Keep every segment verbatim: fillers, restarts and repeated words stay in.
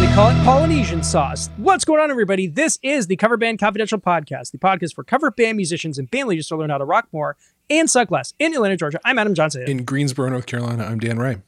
call it Polynesian sauce. What's going on, everybody? This is the Cover Band Confidential Podcast, the podcast for cover band musicians and band leaders to learn how to rock more and suck less. In Atlanta, Georgia, I'm Adam Johnson. In Greensboro, North Carolina, I'm Dan Ray.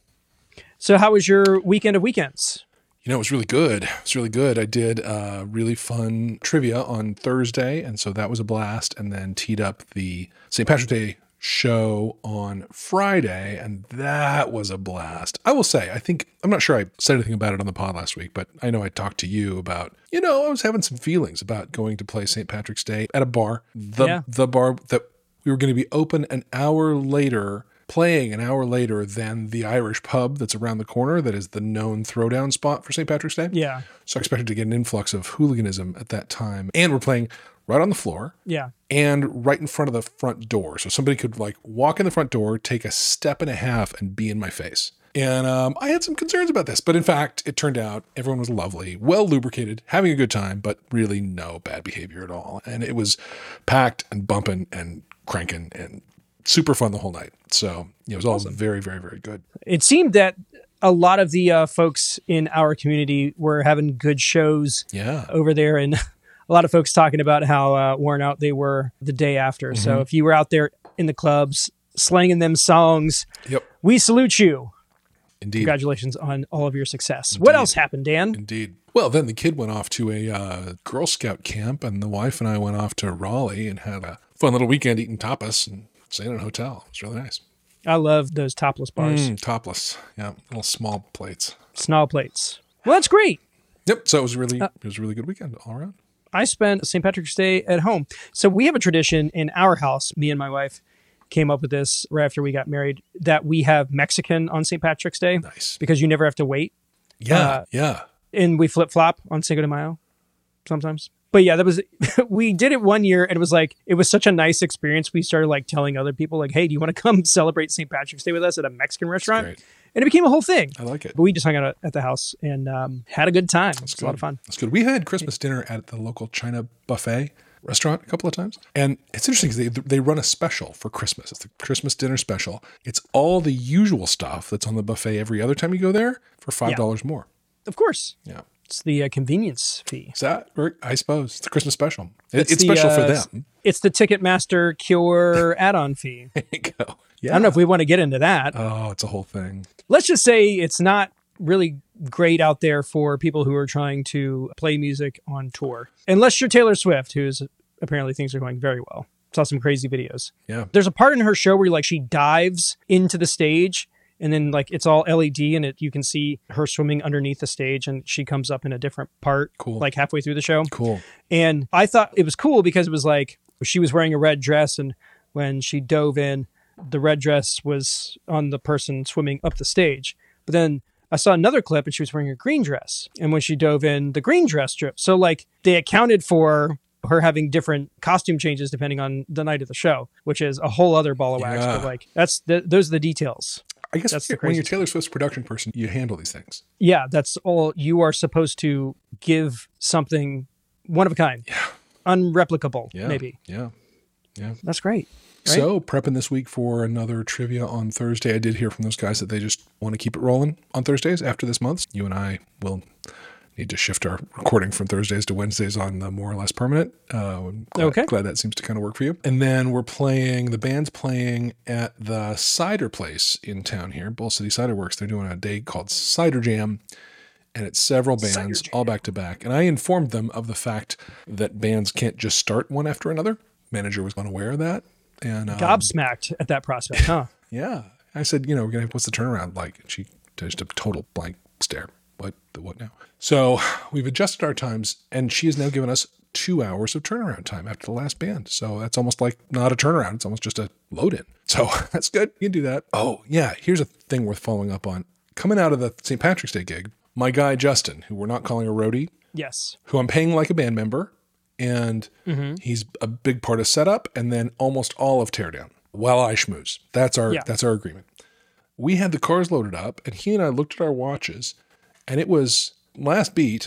So how was your weekend of weekends? You know, it was really good. It was really good. I did uh, really fun trivia on Thursday, and so that was a blast, and then teed up the Saint Patrick's Day show on Friday, and that was a blast. I will say, I think, I'm not sure I said anything about it on the pod last week, but I know I talked to you about, you know, I was having some feelings about going to play Saint Patrick's Day at a bar. The, yeah. the bar that we were going to be open an hour later, playing an hour later than the Irish pub that's around the corner that is the known throwdown spot for Saint Patrick's Day. Yeah. So I expected to get an influx of hooliganism at that time. And we're playing right on the floor. Yeah. And right in front of the front door. So somebody could like walk in the front door, take a step and a half and be in my face. And um, I had some concerns about this. But in fact, it turned out everyone was lovely, well lubricated, having a good time, but really no bad behavior at all. And it was packed and bumping and cranking and super fun the whole night. So it was all awesome. very, very, very good. It seemed that a lot of the uh, folks in our community were having good shows yeah. over there. And a lot of folks talking about how uh, worn out they were the day after. Mm-hmm. So if you were out there in the clubs slanging them songs, yep. we salute you. Indeed. Congratulations on all of your success. Indeed. What else happened, Dan? Indeed. Well, then the kid went off to a uh, Girl Scout camp, and the wife and I went off to Raleigh and had a fun little weekend eating tapas and staying in a hotel. It was really nice. I love those topless bars. Mm, topless. Yeah. Little small plates. Small plates. Well, that's great. Yep. So it was really, uh, it was a really good weekend all around. I spent Saint Patrick's Day at home. So we have a tradition in our house. Me and my wife came up with this right after we got married, that we have Mexican on Saint Patrick's Day. Nice. Because you never have to wait. Yeah. Uh, yeah. And we flip flop on Cinco de Mayo sometimes. But yeah, that was, we did it one year and it was like, it was such a nice experience. We started like telling other people like, hey, do you want to come celebrate Saint Patrick's Day with us at a Mexican restaurant? Great. And it became a whole thing. I like it. But we just hung out at the house and um, had a good time. It was a lot of fun. That's good. We had Christmas dinner at the local China buffet restaurant a couple of times. And it's interesting because they, they run a special for Christmas. It's the Christmas dinner special. It's all the usual stuff that's on the buffet every other time you go there for five dollars yeah. more. Of course. Yeah. It's the uh, convenience fee. Is that, or I suppose, it's the Christmas special. It, it's it's the, special uh, for them. It's the Ticketmaster Cure add-on fee. There you go. Yeah. I don't know if we want to get into that. Oh, it's a whole thing. Let's just say it's not really great out there for people who are trying to play music on tour. Unless you're Taylor Swift, who's apparently things are going very well. Saw some crazy videos. Yeah. There's a part in her show where like she dives into the stage and then like it's all L E D and it you can see her swimming underneath the stage and she comes up in a different part cool. like halfway through the show. Cool. And I thought it was cool because it was like she was wearing a red dress and when she dove in, the red dress was on the person swimming up the stage. But then I saw another clip and she was wearing a green dress. And when she dove in, the green dress dripped. So like they accounted for her having different costume changes depending on the night of the show, which is a whole other ball of wax. Yeah. But like that's the, those are the details. I guess that's when, you're, when you're Taylor Swift's production person, you handle these things. Yeah, that's all. You are supposed to give something one of a kind. Yeah. Unreplicable, yeah. maybe. Yeah. Yeah. That's great. Right? So prepping this week for another trivia on Thursday. I did hear from those guys that they just want to keep it rolling on Thursdays after this month. You and I will need to shift our recording from Thursdays to Wednesdays on the more or less permanent. Uh, I'm glad, okay. glad that seems to kind of work for you. And then we're playing, the band's playing at the cider place in town here, Bull City Cider Works. They're doing a day called Cider Jam. And it's several bands all back to back. And I informed them of the fact that bands can't just start one after another. Manager was unaware of that. And um, gobsmacked at that prospect, huh? Yeah. I said, you know, we're going to have, what's the turnaround like? And she just a total blank stare. What, the what now? So we've adjusted our times and she has now given us two hours of turnaround time after the last band. So that's almost like not a turnaround. It's almost just a load in. So that's good. You can do that. Oh yeah. Here's a thing worth following up on. Coming out of the Saint Patrick's Day gig, my guy, Justin, who we're not calling a roadie. Yes. Who I'm paying like a band member. And mm-hmm. he's a big part of setup and then almost all of teardown while I schmooze. That's our, yeah. that's our agreement. We had the cars loaded up and he and I looked at our watches and it was last beat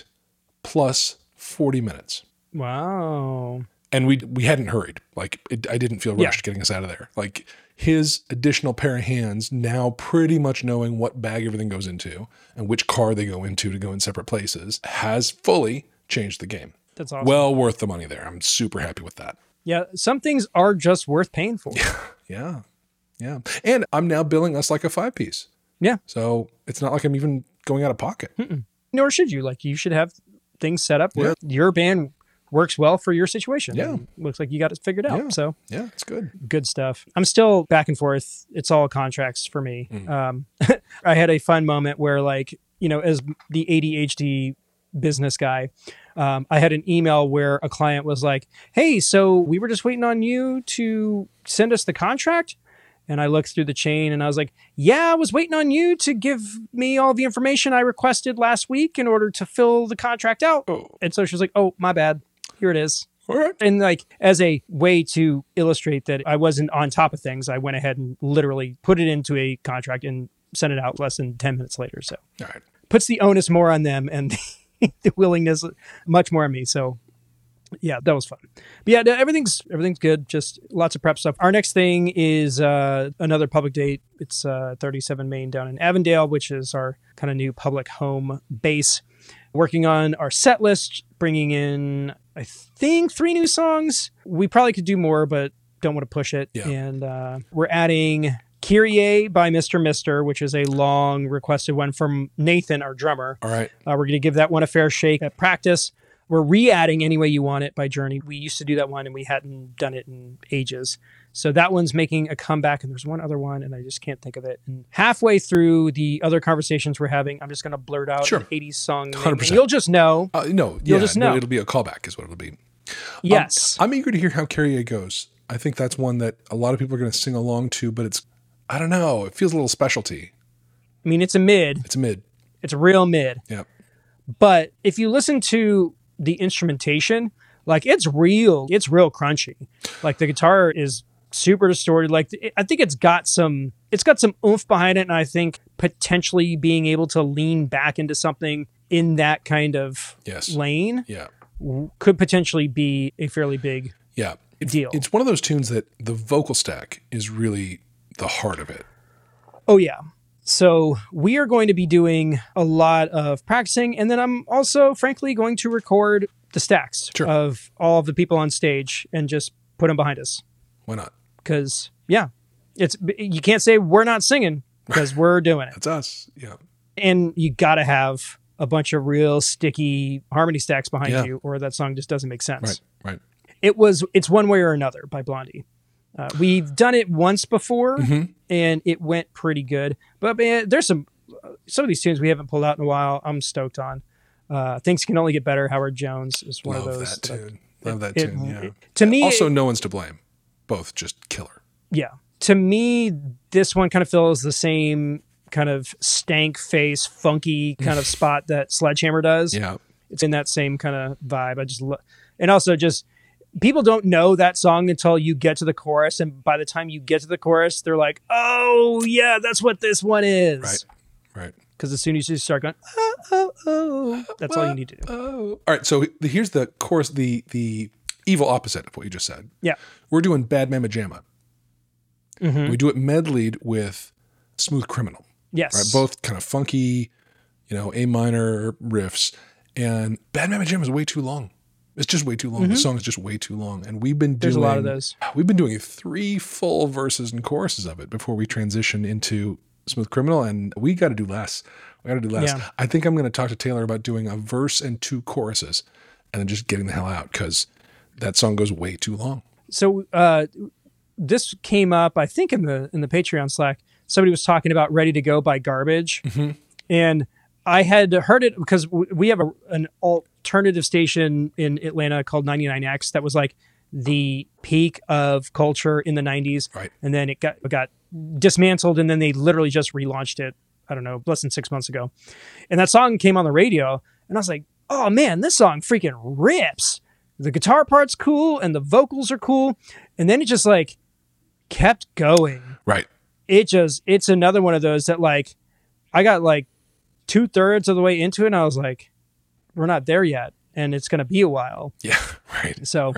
plus forty minutes. Wow. And we we hadn't hurried. Like, it, I didn't feel rushed yeah. getting us out of there. Like, his additional pair of hands, now pretty much knowing what bag everything goes into and which car they go into to go in separate places, has fully changed the game. That's awesome. Well worth the money there. I'm super happy with that. Yeah, some things are just worth paying for. Yeah. Yeah. And I'm now billing us like a five piece. Yeah. So it's not like I'm even going out of pocket. Mm-mm. Nor should you. Like, you should have things set up where Yeah. your band works well for your situation. Yeah. And looks like you got it figured out. Yeah. So Yeah, it's good. good stuff. I'm still back and forth. It's all contracts for me. Mm. Um, I had a fun moment where, like, you know, as the A D H D business guy, um, I had an email where a client was like, hey, so we were just waiting on you to send us the contract. And I looked through the chain and I was like, yeah, I was waiting on you to give me all the information I requested last week in order to fill the contract out. Oh. And so she was like, oh, my bad. Here it is. All right. And like, as a way to illustrate that I wasn't on top of things, I went ahead and literally put it into a contract and sent it out less than ten minutes later. So All right. puts the onus more on them and the willingness much more on me. So yeah, that was fun. But yeah, no, everything's everything's good. Just lots of prep stuff. Our next thing is uh, another public date. It's uh, thirty-seven Main down in Avondale, which is our kind of new public home base. Working on our set list, bringing in, I think, three new songs. We probably could do more, but don't want to push it. Yeah. And uh, we're adding Kyrie by Mister Mister, which is a long requested one from Nathan, our drummer. All right. Uh, we're going to give that one a fair shake at practice. We're re-adding Any Way You Want It by Journey. We used to do that one and we hadn't done it in ages. So that one's making a comeback, and there's one other one and I just can't think of it. And halfway through the other conversations we're having, I'm just going to blurt out Sure. an eighties song. one hundred percent. And you'll just know. Uh, no, You'll yeah, just no, know. it'll be a callback is what it'll be. Yes. Um, I'm eager to hear how Carrier goes. I think that's one that a lot of people are going to sing along to, but it's, I don't know, it feels a little specialty. I mean, it's a mid. It's mid. It's a real mid. Yeah. But if you listen to the instrumentation, like, it's real, it's real crunchy. Like, the guitar is super distorted. Like, I think it's got some, it's got some oomph behind it. And I think potentially being able to lean back into something in that kind of Yes. lane Yeah. could potentially be a fairly big Yeah. It's, deal. It's one of those tunes that the vocal stack is really the heart of it. Oh, yeah. So we are going to be doing a lot of practicing. And then I'm also, frankly, going to record the stacks Sure. of all of the people on stage and just put them behind us. Why not? Because, yeah, it's you can't say we're not singing because we're doing it. That's us. Yeah. And you got to have a bunch of real sticky harmony stacks behind Yeah. you, or that song just doesn't make sense. Right. Right. It was, it's One Way or Another by Blondie. Uh, we've done it once before, Mhm. and it went pretty good. But man, there's some some of these tunes we haven't pulled out in a while. I'm stoked on. Uh, Things Can Only Get Better. Howard Jones is one Love of those. that like, tune. Love that it- tune. Yeah. it- to me, also, it- no one's to blame. Both just killer. yeah. To me, this one kind of fills the same kind of stank face, funky kind of spot that Sledgehammer does. Yeah. It's in that same kind of vibe. I just love, and also just people don't know that song until you get to the chorus, and by the time you get to the chorus, they're like, "Oh yeah, that's what this one is." Right. Right. Because as soon as you start going, "Oh oh oh," that's all you need to do. Oh. All right. So the- here's the chorus, the the evil opposite of what you just said. Yeah. We're doing Bad Mama Jamma. Mhm. We do it medleyed with Smooth Criminal. Yes. Right. Both kind of funky, you know, A minor riffs. And Bad Mama Jamma is way too long. It's just way too long. The song is just way too long. And we've been doing There's a lot of those. We've been doing three full verses and choruses of it before we transition into Smooth Criminal, and we got to do less. We got to do less. Yeah. I think I'm going to talk to Taylor about doing a verse and two choruses, and then just getting the hell out because that song goes way too long. So uh, this came up, I think, in the in the Patreon Slack. Somebody was talking about "Ready to Go" by Garbage, and I had heard it because w- we have a, an alternative station in Atlanta called ninety-nine X that was like the peak of culture in the nineties, Right. and then it got it got dismantled, and then they literally just relaunched it. I don't know, less than six months ago, and that song came on the radio, and I was like, "Oh man, this song freaking rips!" The guitar part's cool, and the vocals are cool, and then it just like kept going. Right. It just it's another one of those that like I got like two thirds of the way into it, and I was like, "We're not there yet, and it's going to be a while." Yeah. Right. So Right.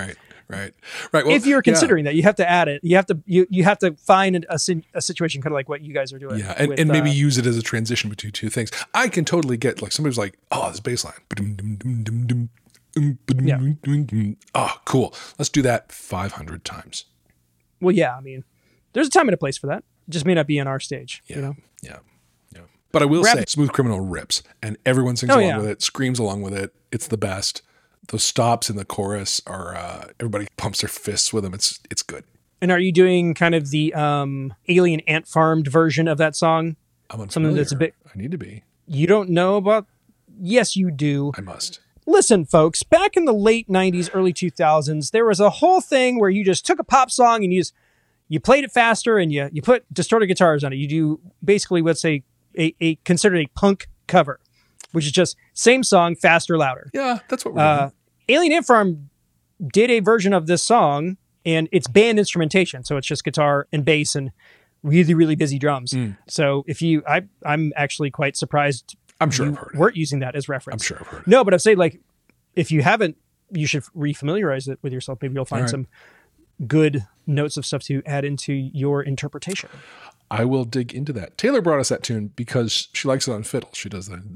Right. Right. Well, if you're yeah. considering that, you have to add it. You have to you you have to find a, a situation kind of like what you guys are doing. Yeah, and, with, and maybe uh, use it as a transition between two things. I can totally get like somebody's like, oh, this bass line. Yeah. Oh, cool. Let's do that five hundred times. Well, yeah. I mean, there's a time and a place for that. It just may not be on our stage. Yeah. You know. Yeah. Yeah. But I will Rap- say, Smooth Criminal rips, and everyone sings Oh, along yeah. with it, screams along with it. It's the best. Those stops in the chorus are uh, everybody pumps their fists with them. It's it's good. And are you doing kind of the um, Alien Ant Farmed version of that song? I'm unfamiliar. Something that's a bit I need to be. you don't know about? Yes, you do. I must. Listen, folks, back in the late nineties, early two thousands, there was a whole thing where you just took a pop song and you just, you played it faster and you, you put distorted guitars on it. You do basically what's a, a, a considered a punk cover, which is just same song, faster, louder. Yeah, that's what we're Uh, doing. Alien Ant Farm did a version of this song, and it's band instrumentation, so it's just guitar and bass and really, really busy drums. Mm. So if you, I, I'm actually quite surprised I'm sure you I've heard it. weren't using that as reference. I'm sure I've heard it. No, but I'm saying like, if you haven't, you should refamiliarize it with yourself. Maybe you'll find All right. some good notes of stuff to add into your interpretation. I will dig into that. Taylor brought us that tune because she likes it on fiddle. She does that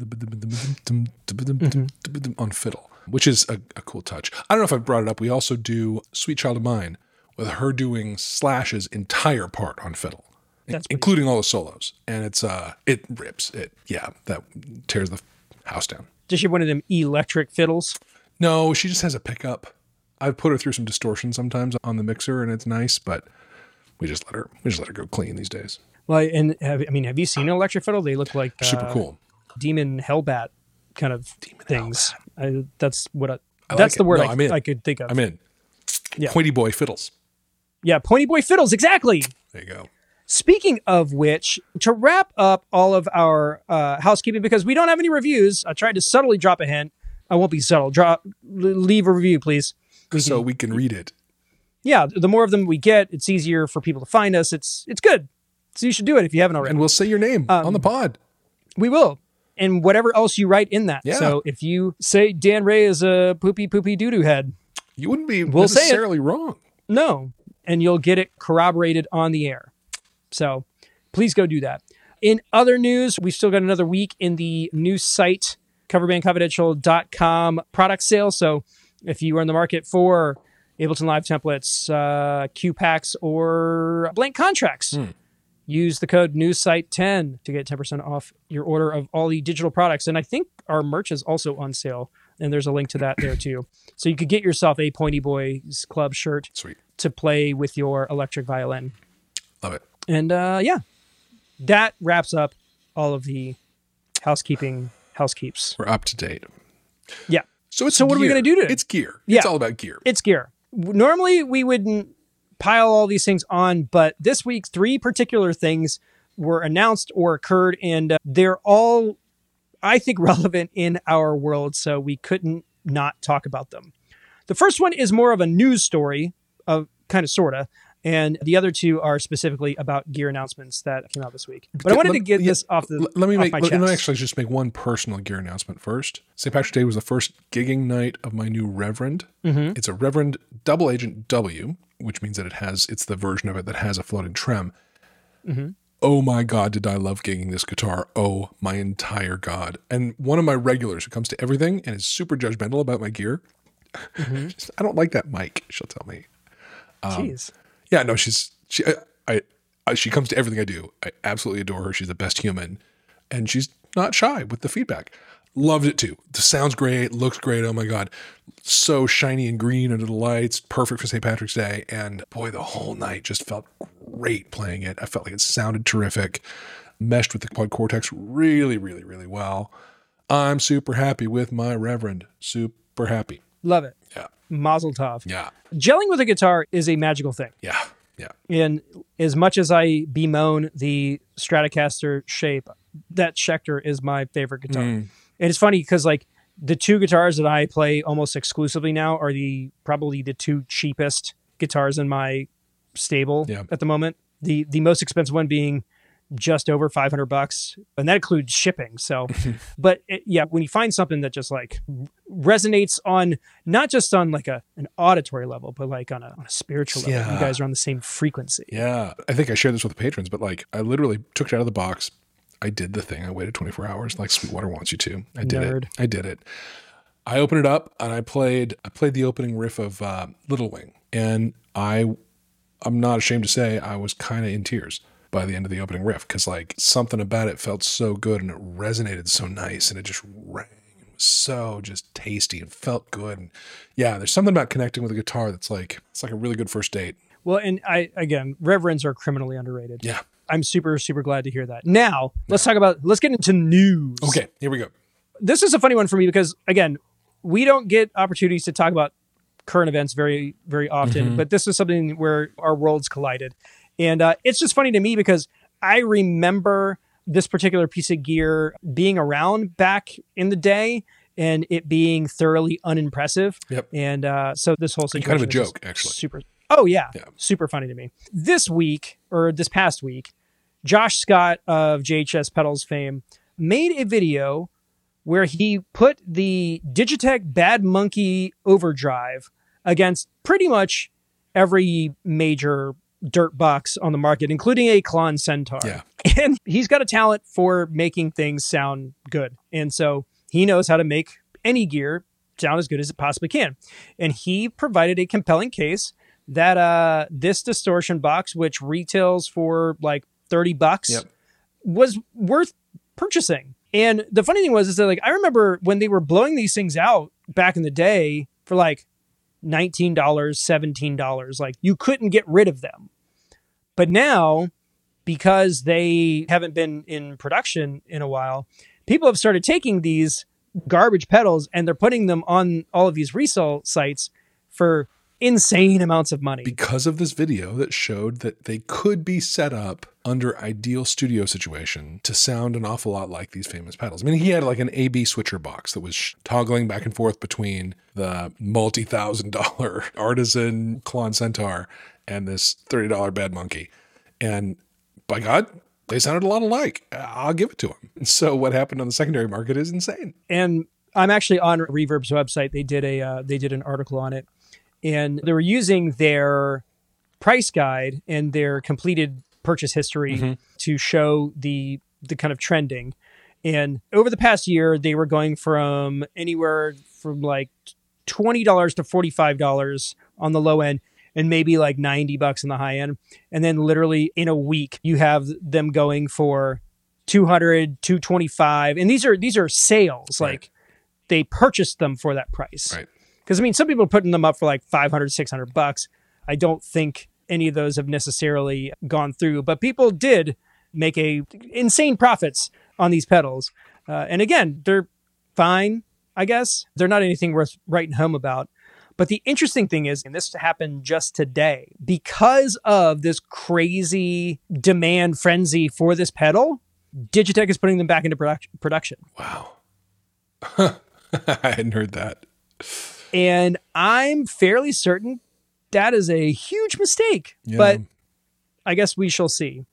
on fiddle, which is a, a cool touch. I don't know if I've brought it up. We also do Sweet Child of Mine with her doing Slash's entire part on fiddle, That's pretty including all the solos. And it's, uh, it rips it. Yeah. That tears the house down. Does she have one of them electric fiddles? No, she just has a pickup. I've put her through some distortion sometimes on the mixer and it's nice, but we just let her, we just let her go clean these days. Well, and have, I mean, have you seen an electric fiddle? They look like Super uh, cool. demon hellbat kind of Demon things. I, that's what I, I that's like the it. word No, I, I'm in. I could think of. I'm in. Yeah. Pointy boy fiddles. Yeah, pointy boy fiddles, exactly. There you go. Speaking of which, to wrap up all of our uh, housekeeping, because we don't have any reviews, I tried to subtly drop a hint. I won't be subtle. Drop, leave a review, please. We so can- we can read it. yeah, the more of them we get, it's easier for people to find us. It's it's good. So you should do it if you haven't already. And we'll say your name Um, on the pod. We will. And whatever else you write in that. Yeah. So if you say Dan Ray is a poopy poopy doo doo head, You wouldn't be we'll say it. necessarily wrong. no. And you'll get it corroborated on the air. So please go do that. In other news, we've still got another week in the new site, cover band confidential dot com product sale. So if you are in the market for Ableton Live templates, uh, Q packs, or blank contracts, Hmm. use the code newsite ten to get ten percent off your order of all the digital products. And I think our merch is also on sale, and there's a link to that there too. So you could get yourself a Pointy Boys Club shirt Sweet. to play with your electric violin. Love it. And uh, yeah, that wraps up all of the housekeeping housekeeps. We're up to date. Yeah. So it's So what are we gear. gonna do today? It's gear. Yeah. It's all about gear. It's gear. Normally we wouldn't pile all these things on, but this week three particular things were announced or occurred, and uh, they're all, I think, relevant in our world, so we couldn't not talk about them. The first one is more of a news story, of kind of sorta, and the other two are specifically about gear announcements that came out this week. But I wanted Let- to get yeah, this off the l- Let me off make. my Let, let me chest. actually just make one personal gear announcement first. Saint Patrick's Day was the first gigging night of my new Reverend. Mhm. It's a Reverend Double Agent W, which means that it has. It's the version of it that has a floating trem. Mhm. Oh my God, did I love gigging this guitar? Oh my entire God! And one of my regulars who comes to everything and is super judgmental about my gear. Mhm. Just, I don't like that mic. She'll tell me. Um, Jeez. Yeah, no, she's she. I, I, I she comes to everything I do. I absolutely adore her. She's the best human, and she's not shy with the feedback. Loved it too. The sounds great, looks great. Oh my God, so shiny and green under the lights, perfect for Saint Patrick's Day. And boy, the whole night just felt great playing it. I felt like it sounded terrific, meshed with the quad cortex really, really, really well. I'm super happy with my Reverend. Super happy. Love it. Yeah, Mazel tov. yeah, Gelling with a guitar is a magical thing. yeah, yeah. And as much as I bemoan the Stratocaster shape, that Schecter is my favorite guitar. Mm. And it's funny because like the two guitars that I play almost exclusively now are the probably the two cheapest guitars in my stable Yeah. at the moment. The the most expensive one being just over five hundred bucks, and that includes shipping. So, but it, yeah, when you find something that just like resonates on, not just on like a, an auditory level, but like on a, on a spiritual level, Yeah. you guys are on the same frequency. Yeah. I think I shared this with the patrons, but like I literally took it out of the box. I did the thing. I waited twenty-four hours like Sweetwater wants you to. I did Nerd. it. I did it. I opened it up and I played, I played the opening riff of uh, Little Wing. And I, I'm not ashamed to say I was kind of in tears by the end of the opening riff. Cause like something about it felt so good and it resonated so nice and it just rang. It was so just tasty and felt good. And yeah, there's something about connecting with a guitar that's like, it's like a really good first date. Well, and I, again, reverends are criminally underrated. Yeah. I'm super, super glad to hear that. Now, let's talk about, let's get into news. Okay, here we go. This is a funny one for me because, again, we don't get opportunities to talk about current events very, very often, Mm-hmm. but this is something where our worlds collided. And uh, it's just funny to me because I remember this particular piece of gear being around back in the day and it being thoroughly unimpressive. Yep. And uh, so this whole situation Kind of a is just joke, actually. Super. Oh, yeah. Yeah. Super funny to me. This week, or this past week, Josh Scott of J H S Pedals fame made a video where he put the Digitech Bad Monkey Overdrive against pretty much every major dirt box on the market, including a Klon Centaur. Yeah. And he's got a talent for making things sound good. And so he knows how to make any gear sound as good as it possibly can. And he provided a compelling case that uh, this distortion box, which retails for like thirty bucks, Yep. was worth purchasing. And the funny thing was, is that like, I remember when they were blowing these things out back in the day for like nineteen dollars, seventeen dollars, like you couldn't get rid of them. But now, because they haven't been in production in a while, people have started taking these garbage pedals and they're putting them on all of these resale sites for insane amounts of money. Because of this video that showed that they could be set up under ideal studio situation to sound an awful lot like these famous pedals. I mean, he had like an A B switcher box that was sh- toggling back and forth between the multi-thousand dollar artisan Klon Centaur and this thirty dollar Bad Monkey. And by God, they sounded a lot alike. I'll give it to him. And so what happened on the secondary market is insane. And I'm actually on Reverb's website. They did a uh, they did an article on it. And they were using their price guide and their completed purchase history Mm-hmm. to show the the kind of trending. And over the past year, they were going from anywhere from like twenty dollars to forty-five dollars on the low end and maybe like ninety bucks on the high end. And then literally in a week, you have them going for two hundred, two twenty-five. And these are these are sales. Right. Like they purchased them for that price. Right. Because, I mean, some people are putting them up for like five hundred, six hundred bucks. I don't think any of those have necessarily gone through, but people did make a insane profits on these pedals. Uh, and again, they're fine, I guess. They're not anything worth writing home about. But the interesting thing is, and this happened just today, because of this crazy demand frenzy for this pedal, Digitech is putting them back into produc- production. Wow. I hadn't heard that. And I'm fairly certain that is a huge mistake, Yeah. but I guess we shall see.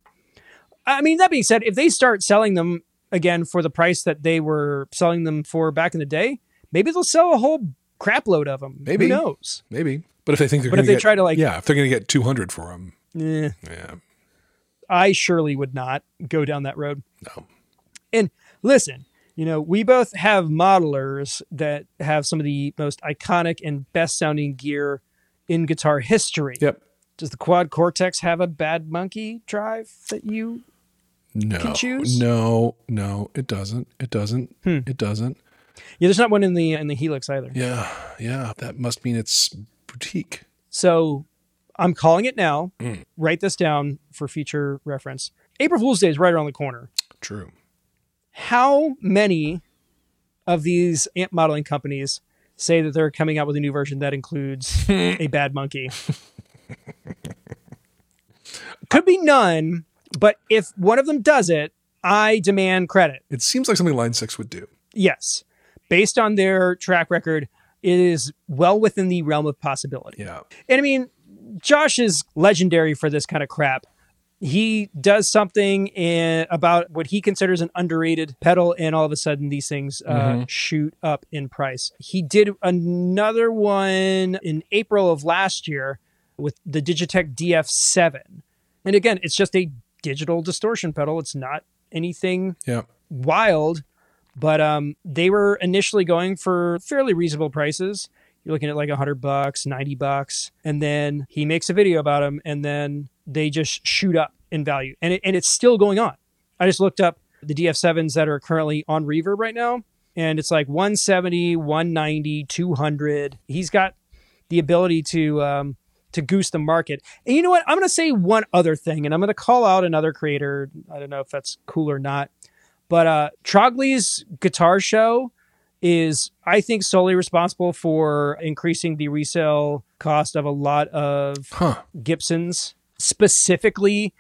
I mean, that being said, if they start selling them again for the price that they were selling them for back in the day, maybe they'll sell a whole crap load of them. Maybe. Who knows? Maybe. But if they think they're But going if to they get, try to, like- yeah, if they're going to get two hundred for them, Eh, yeah, I surely would not go down that road. no. And listen, you know, we both have modelers that have some of the most iconic and best sounding gear in guitar history. Yep. Does the Quad Cortex have a Bad Monkey drive that you No. can choose? No, no, it doesn't. It doesn't. Hmm. It doesn't. Yeah, there's not one in the in the Helix either. Yeah, yeah. That must mean it's boutique. So I'm calling it now. Mm. Write this down for future reference. April Fool's Day is right around the corner. True. How many of these amp modeling companies say that they're coming out with a new version that includes a Bad Monkey? Could be none, but if one of them does it, I demand credit. It seems like something Line six would do. Yes. Based on their track record, it is well within the realm of possibility. Yeah. And I mean, Josh is legendary for this kind of crap. he does something in, about what he considers an underrated pedal, and all of a sudden these things uh, Mm-hmm. shoot up in price. He did another one in April of last year with the Digitech D F seven. And again, it's just a digital distortion pedal. It's not anything Yeah. wild, but um, they were initially going for fairly reasonable prices. You're looking at like a hundred bucks, ninety bucks. And then he makes a video about them, and then they just shoot up in value. And it, and it's still going on. I just looked up the D F sevens that are currently on Reverb right now, and it's like one seventy, one ninety, two hundred. He's got the ability to um, to goose the market. And you know what? I'm going to say one other thing, and I'm going to call out another creator. I don't know if that's cool or not, but uh, Trogley's Guitar Show is, I think, solely responsible for increasing the resale cost of a lot of Huh. Gibsons, specifically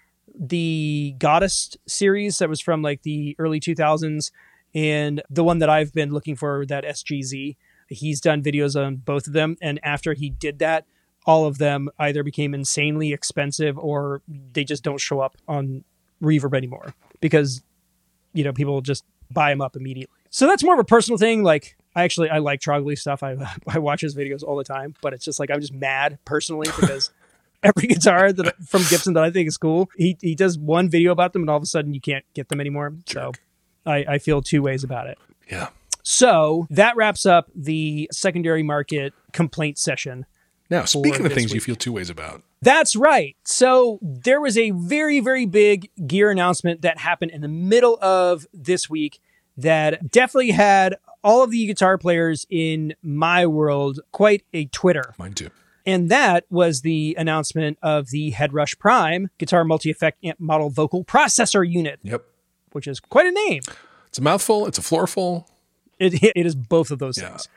the Goddess series that was from like the early two thousands, and the one that I've been looking for, that S G Z. He's done videos on both of them, and after he did that, all of them either became insanely expensive or they just don't show up on Reverb anymore because, you know, people just buy them up immediately. So that's more of a personal thing. Like, I actually, I like Trogley stuff. I I watch his videos all the time, but it's just like, I'm just mad personally because every guitar that from Gibson that I think is cool, he he does one video about them and all of a sudden you can't get them anymore. So I, I feel two ways about it. Yeah. So that wraps up the secondary market complaint session. Now, speaking of this things you week. feel two ways about, That's right. So there was a very, very big gear announcement that happened in the middle of this week that definitely had all of the guitar players in my world quite a Twitter. mine too. And that was the announcement of the Headrush Prime Guitar Multi-Effect Amp Model Vocal Processor Unit, Yep. which is quite a name. It's a mouthful. It's a floorful. It, it is both of those Yeah. things.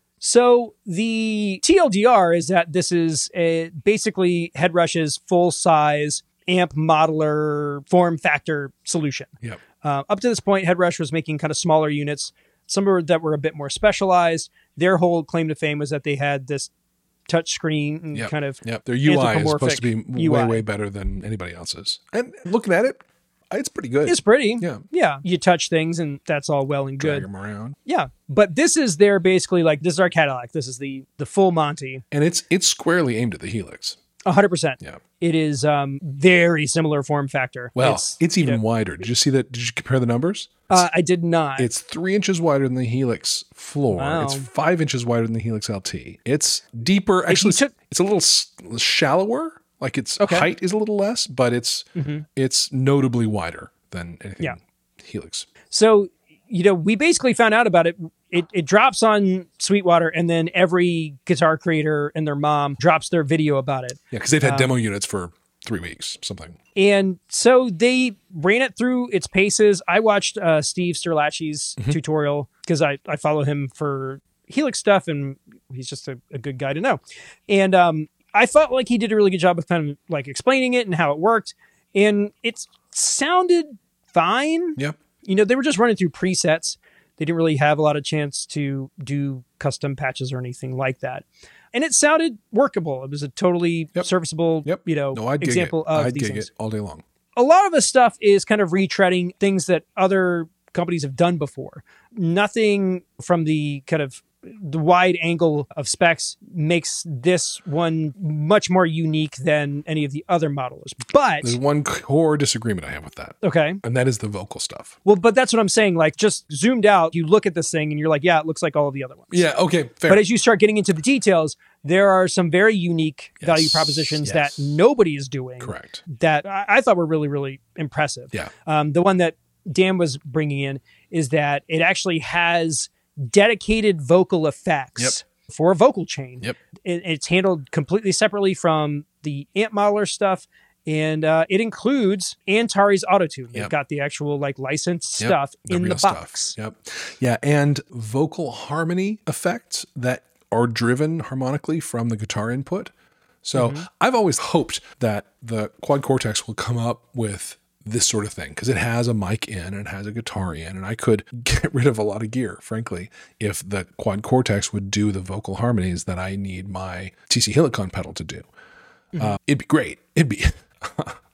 So the T L D R is that this is a, basically Headrush's full-size amp modeler form factor solution. Yep. Uh, up to this point, Headrush was making kind of smaller units, some were, that were a bit more specialized. Their whole claim to fame was that they had this touch screen and Yep. kind of Yep. Their U I is supposed to be anthropomorphic way, U I. way better than anybody else's. And looking at it, it's pretty good. It's pretty. Yeah. Yeah. You touch things and that's all well and Drag good. them around. Yeah. But this is their basically like, this is our Cadillac. This is the the full Monty. And it's it's squarely aimed at the Helix. one hundred percent. Yeah. It is um very similar form factor. Well, it's, it's, even you know, wider. Did you see that? Did you compare the numbers? uh, I did not. It's three inches wider than the Helix floor. Wow. It's five inches wider than the Helix L T. It's deeper. Actually, you took- it's a little s- shallower. Like its Okay. height is a little less, but it's Mhm. it's notably wider than anything Yeah. Helix. So, you know, we basically found out about it. It, it drops on Sweetwater, and then every guitar creator and their mom drops their video about it. Yeah, because they've had Um, demo units for three weeks, something. And so they ran it through its paces. I watched uh, Steve Sterlacci's Mm-hmm. tutorial because I, I follow him for Helix stuff, and he's just a, a good guy to know. And um, I felt like he did a really good job of kind of like explaining it and how it worked. And it sounded fine. Yep. You know, they were just running through presets. They didn't really have a lot of chance to do custom patches or anything like that. And it sounded workable. It was a totally Yep. serviceable, Yep. you know, No, I'd gig example it. of I'd these gig things. it all day long. A lot of the stuff is kind of retreading things that other companies have done before. Nothing from the kind of the wide angle of specs makes this one much more unique than any of the other modelers. But There's one core disagreement I have with that, okay. and that is the vocal stuff. Well, but that's what I'm saying. Like, just zoomed out, you look at this thing and you're like, yeah, it looks like all of the other ones. Yeah, okay, fair. But as you start getting into the details, there are some very unique Yes, value propositions yes. that nobody is doing. Correct. That I, I thought were really, really impressive. Yeah. Um, the one that Dan was bringing in is that it actually has dedicated vocal effects Yep. for a vocal chain. Yep. It, it's handled completely separately from the amp modeler stuff. And uh, it includes Antares Autotune. They've Yep. got the actual like licensed Yep, stuff in the real stuff. box. Yep. Yeah, and vocal harmony effects that are driven harmonically from the guitar input. So Mm-hmm. I've always hoped that the Quad Cortex will come up with this sort of thing because it has a mic in and it has a guitar in, and I could get rid of a lot of gear, frankly, if the Quad Cortex would do the vocal harmonies that I need my T C Helicon pedal to do. Mm-hmm. Uh, it'd be great. It'd be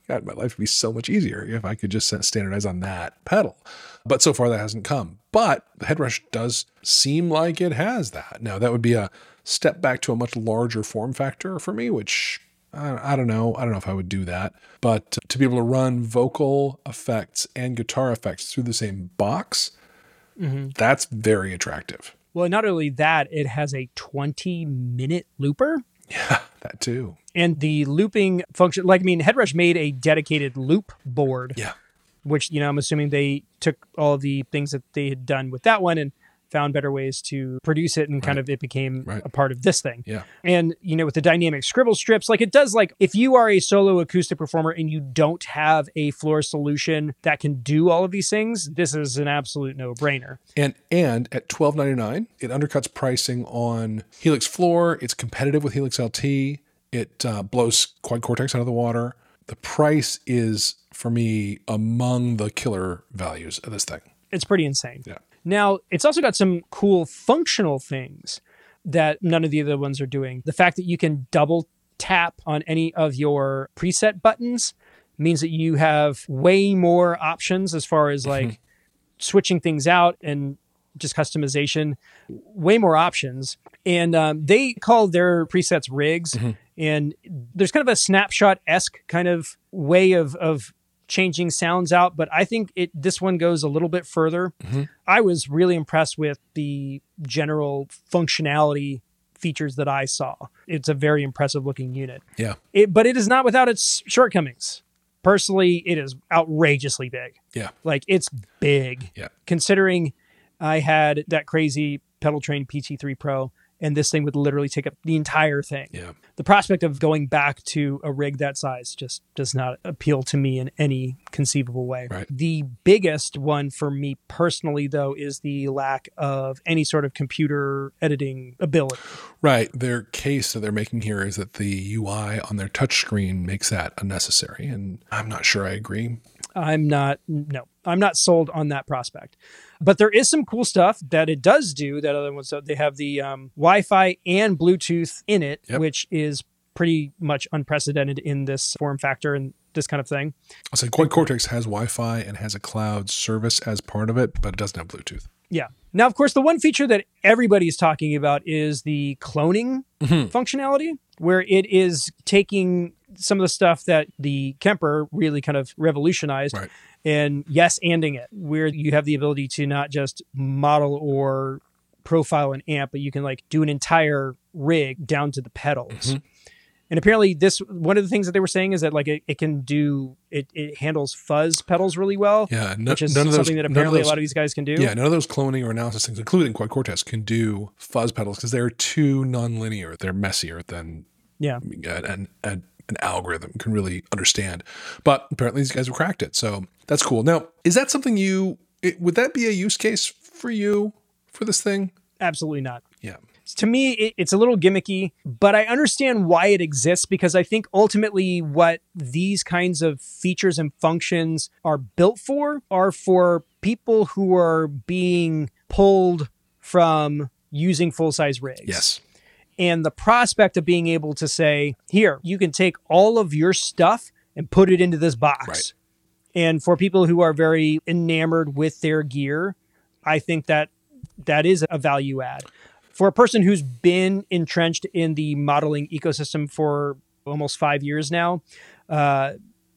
God, my life would be so much easier if I could just standardize on that pedal. But so far that hasn't come. But the Headrush does seem like it has that. Now that would be a step back to a much larger form factor for me, which I, I don't know. I don't know if I would do that. But to be able to run vocal effects and guitar effects through the same box, mm-hmm. that's very attractive. Well, not only that, it has a twenty minute looper. Yeah, that too. And the looping function, like, I mean, Headrush made a dedicated loop board. Yeah. Which, you know, I'm assuming they took all of the things that they had done with that one and found better ways to produce it, and right. kind of it became right. a part of this thing. Yeah. And, you know, with the dynamic scribble strips, like it does, like if you are a solo acoustic performer and you don't have a floor solution that can do all of these things, this is an absolute no-brainer. And and at twelve ninety-nine, it undercuts pricing on Helix Floor. It's competitive with Helix L T. It uh, blows Quad Cortex out of the water. The price is, for me, among the killer values of this thing. It's pretty insane. Yeah. Now, it's also got some cool functional things that none of the other ones are doing. The fact that you can double tap on any of your preset buttons means that you have way more options as far as like switching things out and just customization, way more options. And um, they call their presets rigs. Mm-hmm. And there's kind of a snapshot-esque kind of way of, of changing sounds out, but I think it this one goes a little bit further. Mm-hmm. I was really impressed with the general functionality features that I saw. It's a very impressive looking unit. Yeah. It, but it is not without its shortcomings. Personally, it is outrageously big. Yeah. Like it's big. Yeah. Considering I had that crazy Pedal Train P T three Pro, and this thing would literally take up the entire thing. Yeah. The prospect of going back to a rig that size just does not appeal to me in any conceivable way. Right. The biggest one for me personally, though, is the lack of any sort of computer editing ability. Right. Their case that they're making here is that the U I on their touchscreen makes that unnecessary. And I'm not sure I agree. I'm not, no, I'm not sold on that prospect. But there is some cool stuff that it does do that other ones, they have the um, Wi-Fi and Bluetooth in it, yep. which is pretty much unprecedented in this form factor and this kind of thing. I'll say Quad Cortex has Wi-Fi and has a cloud service as part of it, but it doesn't have Bluetooth. Yeah. Now, of course, the one feature that everybody's talking about is the cloning mm-hmm. functionality, where it is taking some of the stuff that the Kemper really kind of revolutionized right. and yes-anding it, where you have the ability to not just model or profile an amp, but you can like do an entire rig down to the pedals. Mm-hmm. And apparently this, one of the things that they were saying is that like it, it can do, it, it handles fuzz pedals really well. Yeah. No, which is none of something those, that apparently those, a lot of these guys can do. Yeah. None of those cloning or analysis things, including Quad Cortex, can do fuzz pedals because they're too nonlinear. They're messier than yeah. an, an, an algorithm can really understand. But apparently these guys have cracked it. So that's cool. Now, is that something you, it, would that be a use case for you for this thing? Absolutely not. Yeah. To me, it, it's a little gimmicky, but I understand why it exists because I think ultimately what these kinds of features and functions are built for are for people who are being pulled from using full-size rigs. Yes. And the prospect of being able to say, here, you can take all of your stuff and put it into this box. Right. And for people who are very enamored with their gear, I think that that is a value add. For a person who's been entrenched in the modeling ecosystem for almost five years now, uh,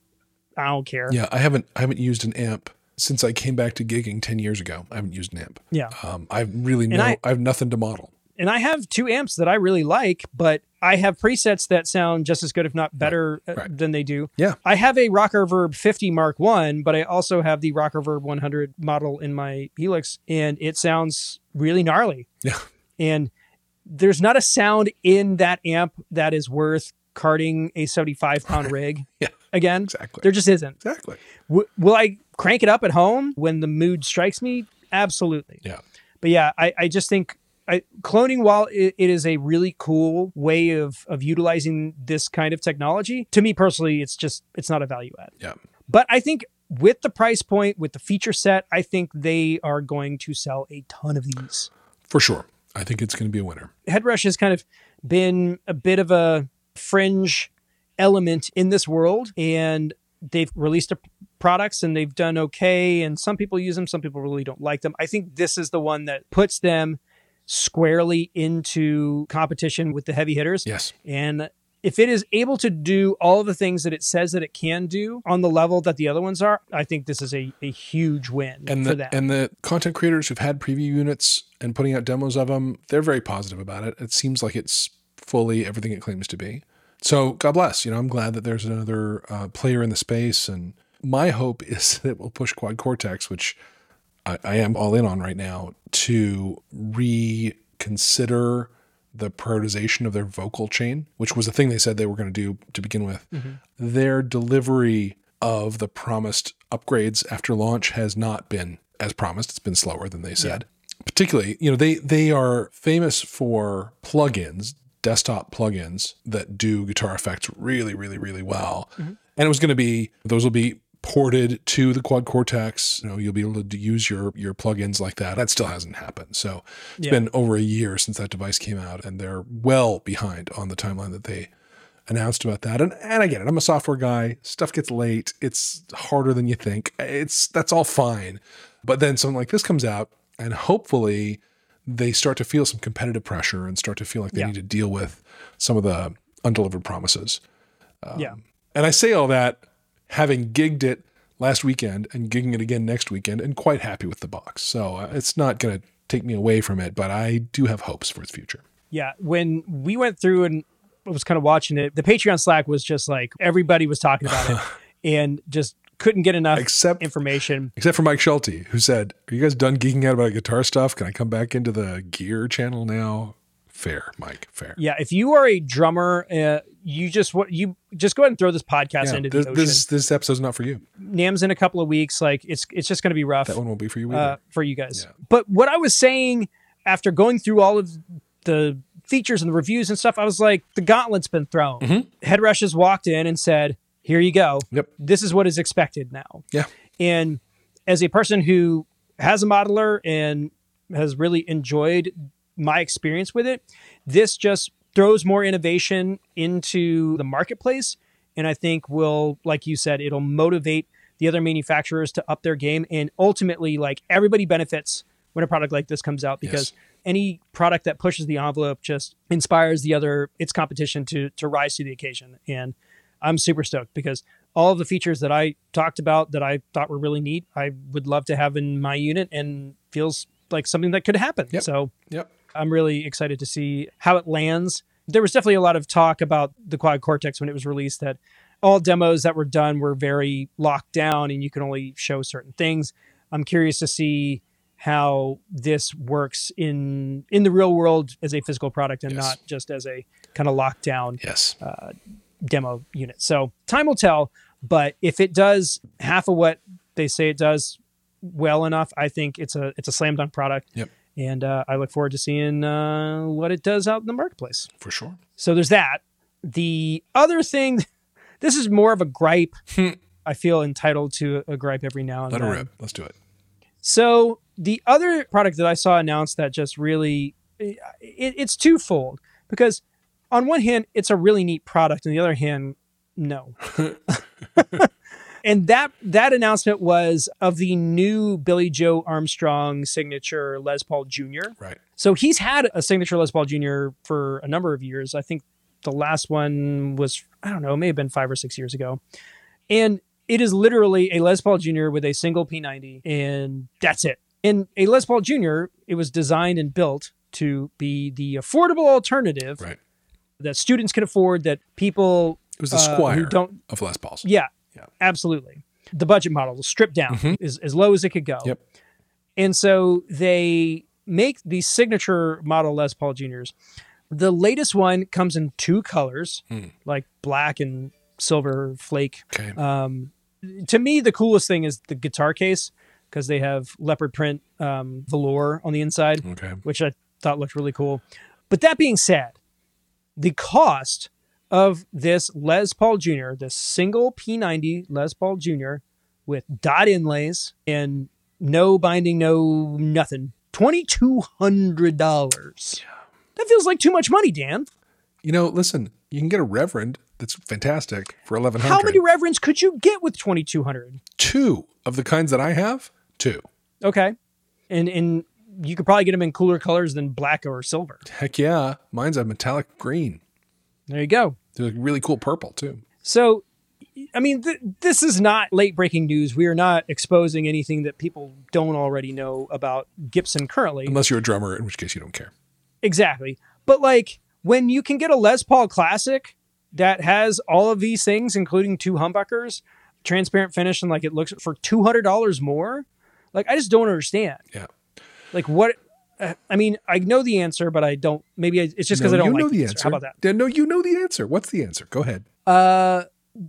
I don't care. Yeah, I haven't I haven't used an amp since I came back to gigging ten years ago. I haven't used an amp. Yeah. Um, I really know, I, I have nothing to model. And I have two amps that I really like, but I have presets that sound just as good, if not better, right. Right. than they do. Yeah. I have a Rocker Verb fifty Mark one, but I also have the Rocker Verb one hundred model in my Helix, and it sounds really gnarly. Yeah. And there's not a sound in that amp that is worth carting a seventy-five pound rig yeah, again. Exactly. There just isn't. Exactly. W- will I crank it up at home when the mood strikes me? Absolutely. Yeah. But yeah, I, I just think I, cloning, while it, it is a really cool way of, of utilizing this kind of technology, to me personally, it's just, it's not a value add. Yeah. But I think with the price point, with the feature set, I think they are going to sell a ton of these. For sure. I think it's going to be a winner. Headrush has kind of been a bit of a fringe element in this world. And they've released a, products and they've done okay. And some people use them. Some people really don't like them. I think this is the one that puts them squarely into competition with the heavy hitters. Yes. And if it is able to do all the things that it says that it can do on the level that the other ones are, I think this is a, a huge win and for the, them. And the content creators who've had preview units and putting out demos of them, they're very positive about it. It seems like it's fully everything it claims to be. So God bless. You know, I'm glad that there's another uh, player in the space. And my hope is that we'll push Quad Cortex, which I, I am all in on right now, to reconsider the prioritization of their vocal chain, which was the thing they said they were going to do to begin with. Mm-hmm. Their delivery of the promised upgrades after launch has not been as promised. It's been slower than they said. Yeah. Particularly, you know, they they are famous for plugins, desktop plugins that do guitar effects really, really, really well. Mm-hmm. And it was going to be, those will be ported to the Quad Cortex. You know, you'll be able to use your your plugins like that. That still hasn't happened. So it's yeah. been over a year since that device came out, and they're well behind on the timeline that they announced about that. And and I get it. I'm a software guy. Stuff gets late. It's harder than you think. It's that's all fine. But then something like this comes out, and hopefully they start to feel some competitive pressure and start to feel like they yeah. need to deal with some of the undelivered promises. Um, yeah. And I say all that having gigged it last weekend and gigging it again next weekend, and quite happy with the box. So uh, it's not going to take me away from it, but I do have hopes for its future. Yeah. When we went through and was kind of watching it, the Patreon Slack was just like, everybody was talking about it and just couldn't get enough except, information. Except for Mike Schulte, who said, are you guys done geeking out about guitar stuff? Can I come back into the gear channel now? Fair, Mike, fair. Yeah, if you are a drummer, uh, you just what you just go ahead and throw this podcast yeah, into the this, ocean. This this episode's not for you. NAMM's in a couple of weeks. Like it's it's just going to be rough. That one won't be for you either. Uh, for you guys. Yeah. But what I was saying after going through all of the features and the reviews and stuff, I was like, the gauntlet's been thrown. Mm-hmm. Headrush has walked in and said, "Here you go. Yep. This is what is expected now." Yeah. And as a person who has a modeler and has really enjoyed my experience with it, this just throws more innovation into the marketplace. And I think will, like you said, it'll motivate the other manufacturers to up their game. And ultimately, like, everybody benefits when a product like this comes out, because yes. any product that pushes the envelope just inspires the other, its competition to, to rise to the occasion. And I'm super stoked because all of the features that I talked about that I thought were really neat, I would love to have in my unit, and feels like something that could happen. Yep. So yep. I'm really excited to see how it lands. There was definitely a lot of talk about the Quad Cortex when it was released, that all demos that were done were very locked down and you can only show certain things. I'm curious to see how this works in in the real world as a physical product, and yes. not just as a kind of locked down yes. uh, demo unit. So time will tell, but if it does half of what they say it does well enough, I think it's a it's a slam dunk product. Yep. And uh, I look forward to seeing uh, what it does out in the marketplace. For sure. So there's that. The other thing, this is more of a gripe. I feel entitled to a gripe every now and Let then. Let it rip. Let's do it. So the other product that I saw announced that just really, it, it's twofold. Because on one hand, it's a really neat product. On the other hand, no. And that that announcement was of the new Billy Joe Armstrong signature Les Paul Junior Right. So he's had a signature Les Paul Junior for a number of years. I think the last one was, I don't know, it may have been five or six years ago. And it is literally a Les Paul Junior with a single P ninety, and that's it. And a Les Paul Junior, it was designed and built to be the affordable alternative right. that students can afford, that people It was the Squire uh, who don't, of Les Pauls. Yeah. Yeah, absolutely. The budget model was stripped down mm-hmm. as, as low as it could go. Yep. And so they make these signature model Les Paul Juniors. The latest one comes in two colors, mm. like black and silver flake. Okay. Um, to me, the coolest thing is the guitar case, because they have leopard print um, velour on the inside, okay. which I thought looked really cool. But that being said, the cost of this Les Paul Junior, this single P ninety Les Paul Junior with dot inlays and no binding, no nothing, twenty-two hundred dollars. Yeah. That feels like too much money, Dan. You know, listen, you can get a Reverend that's fantastic for eleven hundred. How many Reverends could you get with twenty-two hundred? Two of the kinds that I have. Two. Okay. And and you could probably get them in cooler colors than black or silver. Heck yeah. Mine's a metallic green. There you go. They're like really cool purple too. So, I mean, th- this is not late breaking news. We are not exposing anything that people don't already know about Gibson currently. Unless you're a drummer, in which case you don't care. Exactly. But like when you can get a Les Paul Classic that has all of these things, including two humbuckers, transparent finish, and like it looks for two hundred dollars more, like I just don't understand. Yeah. Like what? Uh, I mean, I know the answer, but I don't. Maybe I, it's just because No, I don't you like know the, the answer. answer. How about that? Yeah, no, you know the answer. What's the answer? Go ahead. Uh,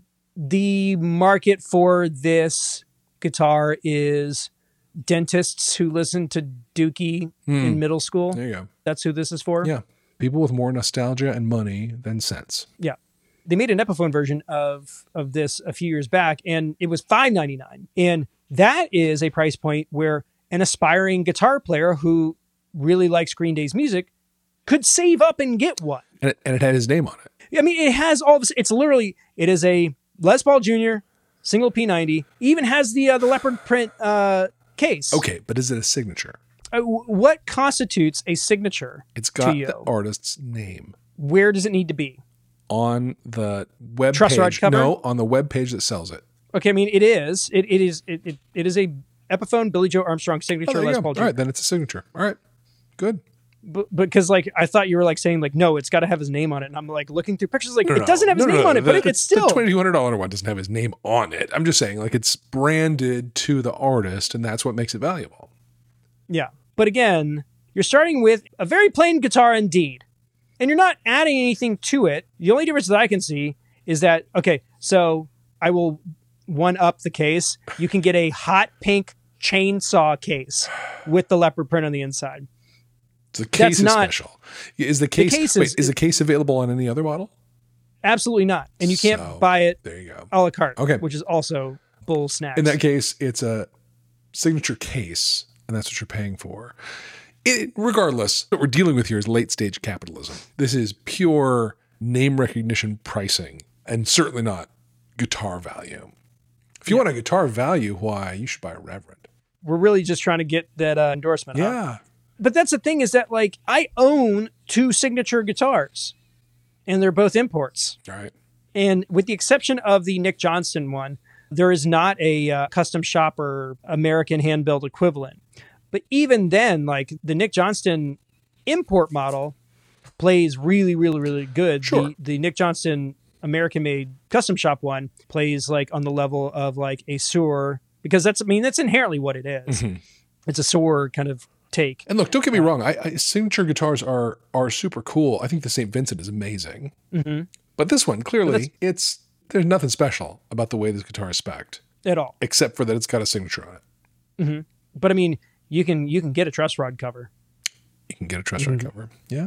the market for this guitar is dentists who listen to Dookie in middle school. There you go. That's who this is for. Yeah. People with more nostalgia and money than sense. Yeah. They made an Epiphone version of of this a few years back, and it was five ninety-nine. And that is a price point where an aspiring guitar player who really likes Green Day's music could save up and get one. And it, and it had his name on it. I mean, it has all this. It's literally, it is a Les Paul Junior single P ninety, even has the uh, the leopard print uh, case. Okay, but is it a signature? Uh, w- what constitutes a signature? It's got to you? the artist's name Where does it need to be? on the web Truss rod page. cover? No, on the web page that sells it. Okay, I mean, it is. It it is. It it, it is a Epiphone Billy Joe Armstrong Oh, signature there you Les go. Paul All Junior right, then it's a signature. All right, good. But because like I thought you were like saying like no, it's got to have his name on it, and I'm like looking through pictures like No, it no, doesn't have his no, no, name no, on it, the, but it, it's still the twenty-two hundred dollars one doesn't have his name on it. I'm just saying like it's branded to the artist, and that's what makes it valuable. yeah. But again, you're starting with a very plain guitar indeed, and you're not adding anything to it. The only difference that I can see is that okay, so I will one up the case. You can get a hot pink chainsaw case with the leopard print on the inside. The case That's is not- special. Is the case, case wait, is- is the case available on any other model? Absolutely not, and you can't So, buy it There you go. a la carte. Okay. Which is also bull snacks. In that case, it's a signature case, and that's what you're paying for. It, regardless, what we're dealing with here is late stage capitalism. This is pure name recognition pricing, and certainly not guitar value. If you want a guitar value, why, you should buy a Reverend. We're really just trying to get that uh, endorsement. huh? Yeah. But that's the thing is that like I own two signature guitars and they're both imports. All right. And with the exception of the Nick Johnston one, there is not a uh, custom shop or American hand built equivalent. But even then, like the Nick Johnston import model plays really, really, really good. Sure. The, the Nick Johnston American made custom shop one plays like on the level of like a Soar, because that's, I mean, that's inherently what it is. Mhm. It's a Soar kind of take. And look, don't get me wrong. I, I signature guitars are are super cool. I think the Saint Vincent is amazing. Mhm. But this one, But clearly, that's- it's there's nothing special about the way this guitar is spec'd, At all. except for that it's got a signature on it. But I mean, you can you can get a truss rod cover. You can get a truss rod Mm-hmm. cover. Yeah.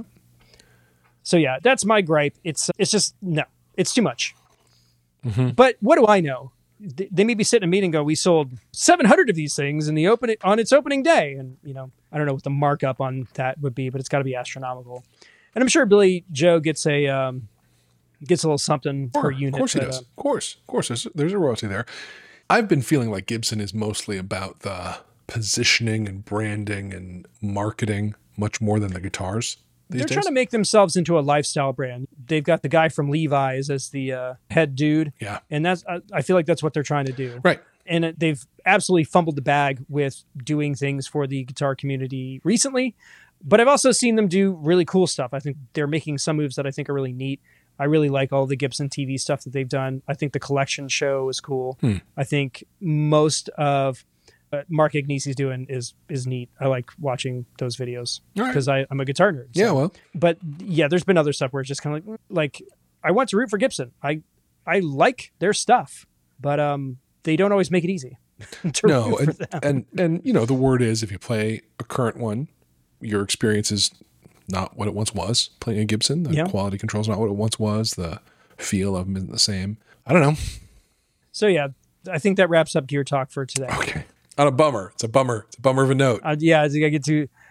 So yeah, that's my gripe. It's it's just no, it's too much. Mm-hmm. But what do I know? Th- They may be sitting in a meeting and go, we sold seven hundred of these things in the open on its opening day, and you know I don't know what the markup on that would be, but it's got to be astronomical. And I'm sure Billy Joe gets a um, gets a little something per Sure, unit. Of course he but, does. uh, Of course. Of course. There's, there's a royalty there. I've been feeling like Gibson is mostly about the positioning and branding and marketing much more than the guitars these they're days. trying to make themselves into a lifestyle brand. They've got the guy from Levi's as the uh, head dude, yeah. and that's I, I feel like that's what they're trying to do. Right. And it- they've absolutely fumbled the bag with doing things for the guitar community recently. But I've also seen them do really cool stuff. I think they're making some moves that I think are really neat. I really like all the Gibson T V stuff that they've done. I think the collection show is cool. Hmm. I think most of uh, Mark Ignisi's doing is is neat. I like watching those videos All right. because I'm a guitar nerd. Yeah, so- well, But yeah, there's been other stuff where it's just kind of like, like I want to root for Gibson. I I like their stuff, but um, they don't always make it easy to no. root for And, them. and, and, you know, the word is if you play a current one, your experience is not what it once was. Playing a Gibson, the Yeah. quality control is not what it once was. The feel of them isn't the same. I don't know. So yeah, I think that wraps up Gear Talk for today. Okay. On a bummer. It's a bummer. It's a bummer of a note. Uh, yeah, I think I get to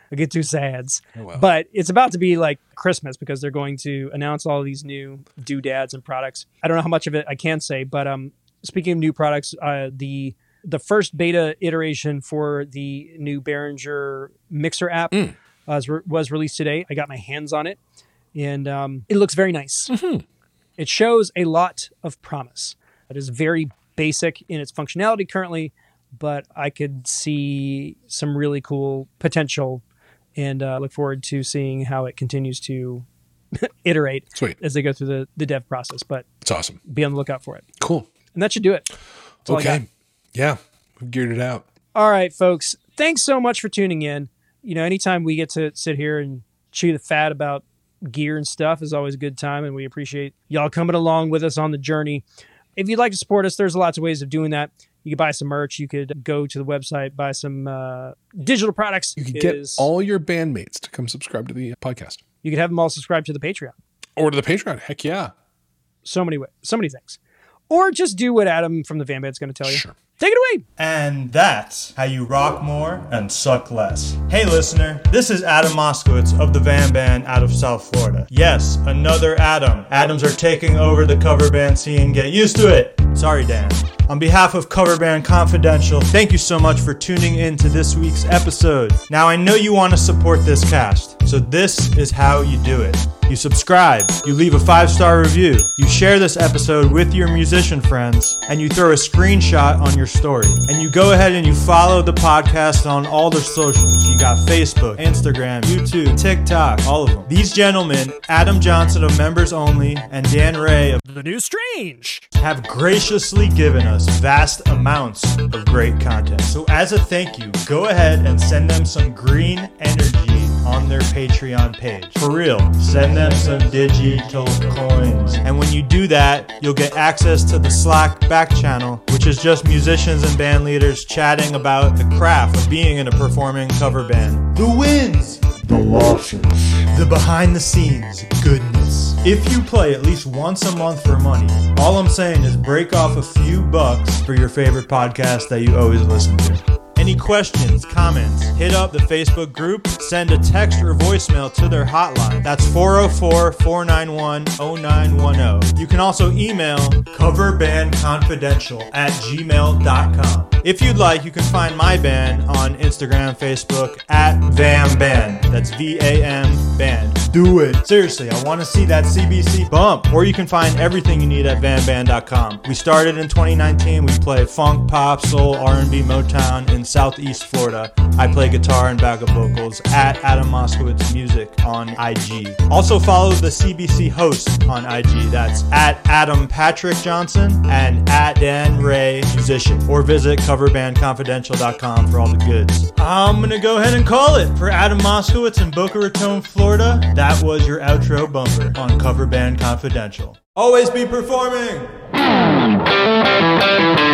I get two sads. Oh, well. But it's about to be like Christmas because they're going to announce all these new doodads and products. I don't know how much of it I can say, but um, speaking of new products, uh, the the first beta iteration for the new Behringer Mixer app mm. was, re- was released today. I got my hands on it, and um, it looks very nice. Mm-hmm. It shows a lot of promise. It is very basic in its functionality currently, but I could see some really cool potential, and uh, look forward to seeing how it continues to iterate Sweet. as they go through the, the dev process. But it's awesome. Be on the lookout for it. Cool. And that should do it. That's all I got. Okay. Yeah, we've geared it out. All right, folks. Thanks so much for tuning in. You know, anytime we get to sit here and chew the fat about gear and stuff is always a good time, and we appreciate y'all coming along with us on the journey. If you'd like to support us, there's lots of ways of doing that. You could buy some merch. You could go to the website, buy some uh, digital products. You could get all your bandmates to come subscribe to the podcast. You could have them all subscribe to the Patreon. Or to the Patreon. Heck yeah. So many ways. So many things. Or just do what Adam from the Van Band's going to tell you. Sure. Take it away. And that's how you rock more and suck less. Hey listener, this is Adam Moskowitz of the Van Band out of South Florida. Yes, another Adam. Adams are taking over the cover band scene. Get used to it. Sorry, Dan. On behalf of Cover Band Confidential, thank you so much for tuning in to this week's episode. Now, I know you want to support this cast, so this is how you do it. You subscribe, you leave a five-star review, you share this episode with your musician friends, and you throw a screenshot on your story. And you go ahead and you follow the podcast on all their socials. You got Facebook, Instagram, YouTube, TikTok, all of them. These gentlemen, Adam Johnson of Members Only and Dan Ray of The New Strange, have graciously given us vast amounts of great content. So as a thank you, go ahead and send them some green energy on their Patreon page. For real, send them some digital coins. And when you do that, you'll get access to the Slack back channel, which is just musicians and band leaders chatting about the craft of being in a performing cover band. The wins! The losses. The behind the scenes goodness. If you play at least once a month for money, all I'm saying is break off a few bucks for your favorite podcast that you always listen to. Any questions, comments, hit up the Facebook group, send a text or voicemail to their hotline. That's four oh four, four nine one, oh nine one oh. You can also email coverbandconfidential at gmail dot com. If you'd like, you can find my band on Instagram, Facebook, at Vam Band. That's V A M Band. Do it. Seriously, I want to see that C B C bump. Or you can find everything you need at van band dot com. We started in twenty nineteen. We play funk, pop, soul, R and B, Motown in Southeast Florida. I play guitar and backup vocals at Adam Moskowitz Music on I G. Also follow the C B C host on I G. That's at Adam Patrick Johnson and at Dan Ray Musician. Or visit cover band confidential dot com for all the goods. I'm going to go ahead and call it. For Adam Moskowitz in Boca Raton, Florida, that was your outro bumper on Cover Band Confidential. Always be performing!